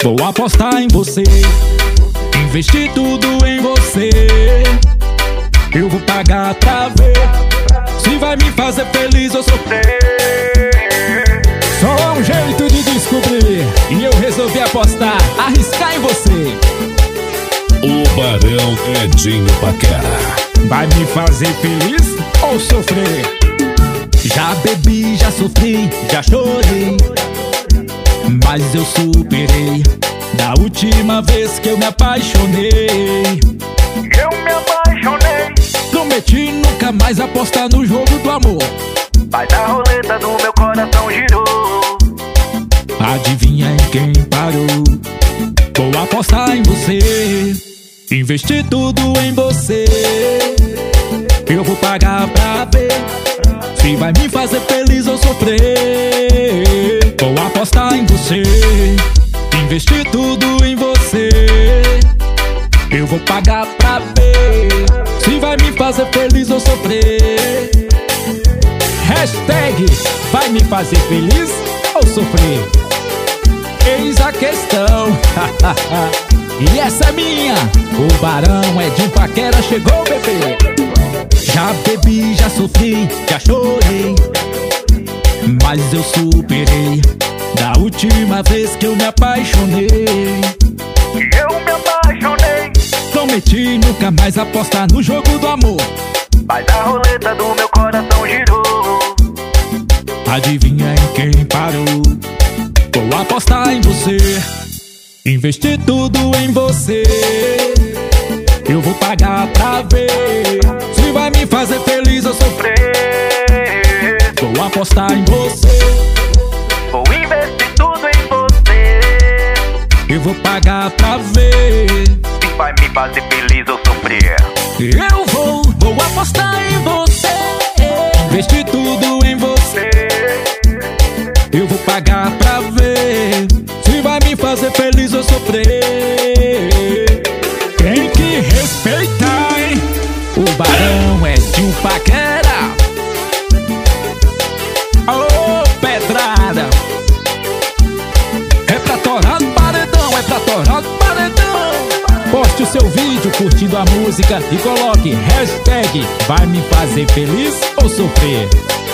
Vou apostar em você, investir tudo em você. Eu vou pagar pra ver se vai me fazer feliz ou sofrer. Só um jeito de descobrir, e eu resolvi apostar, arriscar em você. O Barão Edinho Paquera. Vai me fazer feliz ou sofrer? Já bebi, já sofri, já chorei, mas eu superei da última vez que eu me apaixonei. Eu me apaixonei. Prometi nunca mais apostar no jogo do amor, Mas a roleta do meu coração girou. adivinha em quem parou? Vou apostar em você, investir tudo em você. Eu vou pagar pra ver se vai me fazer feliz ou sofrer. Vou apostar em você, investir tudo em você. Eu vou pagar pra ver se vai me fazer feliz ou sofrer. Hashtag vai me fazer feliz ou sofrer? Eis a questão. E essa é minha. O Barão Edinho Paquera chegou, bebê. Já bebi, já sofri, já chorei, mas eu superei da última vez que eu me apaixonei. Eu me apaixonei. Prometi nunca mais apostar no jogo do amor, Mas a roleta do meu coração girou. adivinha em quem parou? Vou apostar em você, investir tudo em você. Eu vou pagar pra ver se vai me fazer feliz ou sofrer. Vou apostar em você, Vou investir tudo em você. eu vou pagar pra ver. Se vai me fazer feliz ou sofrer. Eu vou apostar em você, investir tudo em você. Eu vou pagar pra ver se vai me fazer feliz ou sofrer. Tem que respeitar, hein? O Barão Edinho Paquera. Ô, pedrada! É pra torar no paredão, é pra torar no paredão. Poste o seu vídeo curtindo a música e coloque hashtag vai me fazer feliz ou sofrer.